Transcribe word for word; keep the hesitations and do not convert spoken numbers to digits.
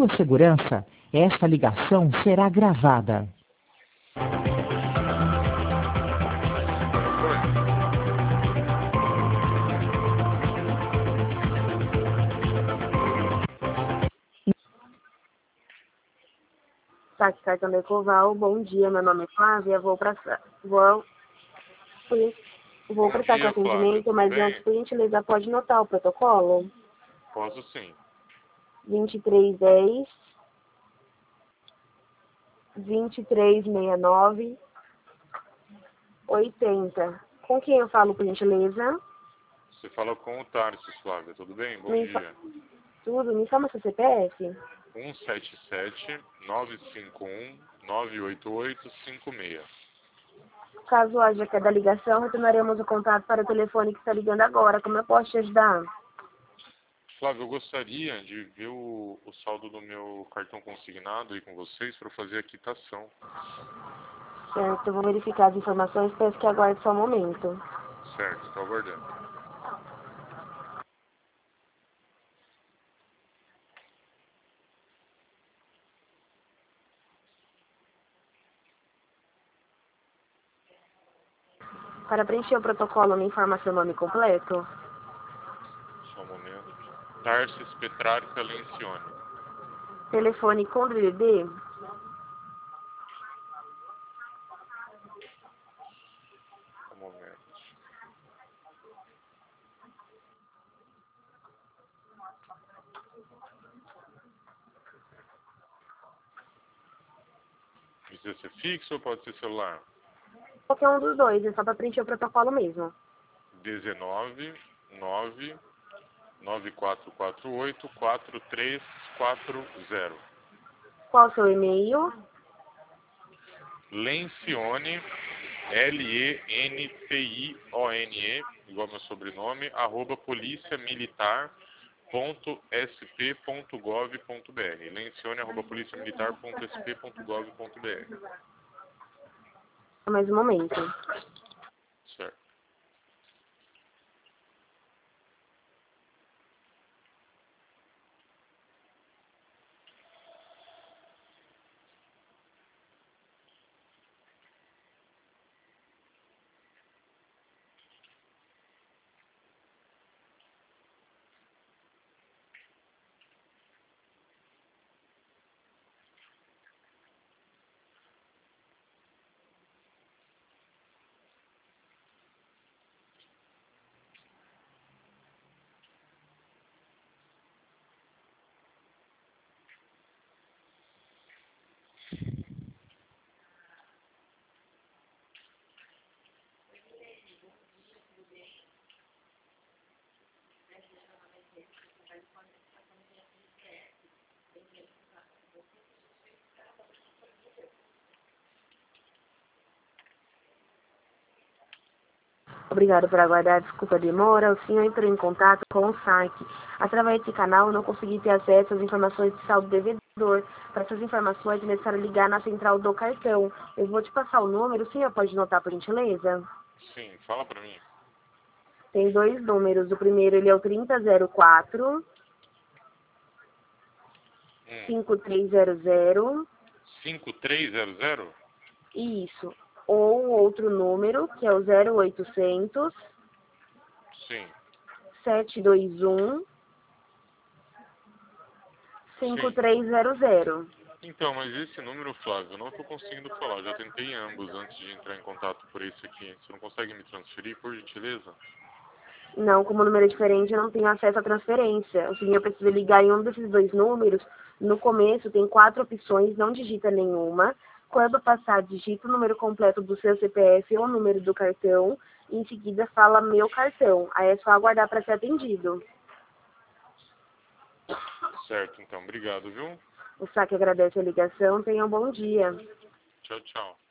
sua segurança, esta ligação será gravada. Saque Cartão Decoval, bom dia, meu nome é Flávia, vou para vou, vou prestar com atendimento, mas antes, por gentileza, pode notar o protocolo? Posso sim. vinte e três dez, vinte e três sessenta e nove, oitenta. Com quem eu falo, por gentileza? Você fala com o Tarsis, Flávia, tudo bem? Bom Me dia. fa... Tudo, me fala seu C P F. um sete sete, nove cinco um, nove oito oito, cinco seis. Caso haja queda da ligação, retornaremos o contato para o telefone que está ligando agora. Como eu posso te ajudar? Flávio, eu gostaria de ver o, o saldo do meu cartão consignado aí com vocês para fazer a quitação. Certo, eu vou verificar as informações, peço que aguarde só um momento. Certo, estou aguardando. Para preencher o protocolo, me informa seu nome completo. Só um momento. Tarsis Petrarca Lencioni. Telefone com D D D. Um momento. Precisa ser fixo ou pode ser celular? Qualquer um dos dois, é só para preencher o protocolo mesmo. dezenove, nove, nove quatro quatro oito, quatro três quatro zero. Qual o seu e-mail? Lencioni, L E N C I O N E, igual meu sobrenome, arroba policiamilitar.sp.gov.br. Lencioni, arroba policiamilitar.sp.gov.br. Mais um momento. Certo. Obrigado por aguardar, desculpa a demora. O senhor entrou em contato com o saque. Através desse canal, eu não consegui ter acesso às informações de saldo do devedor. Para essas informações, é necessário ligar na central do cartão. Eu vou te passar o número, o senhor pode notar, por gentileza? Sim, fala pra mim. Tem dois números. O primeiro, ele é o trinta zero quatro, Hum. cinco três zero zero. cinco três zero zero? Isso. Ou outro número, que é o zero oitocentos, Sim. sete dois um, cinco três zero zero. Então, mas esse número, Flávio, eu não estou conseguindo falar. Eu já tentei ambos antes de entrar em contato por esse aqui. Você não consegue me transferir, por gentileza? Não, como o número é diferente, eu não tenho acesso à transferência. O senhor precisa ligar em um desses dois números. No começo, tem quatro opções, não digita nenhuma. Quando passar, digita o número completo do seu C P F ou o número do cartão. E em seguida, fala meu cartão. Aí é só aguardar para ser atendido. Certo, então. Obrigado, viu? O saque agradece a ligação. Tenha um bom dia. Tchau, tchau.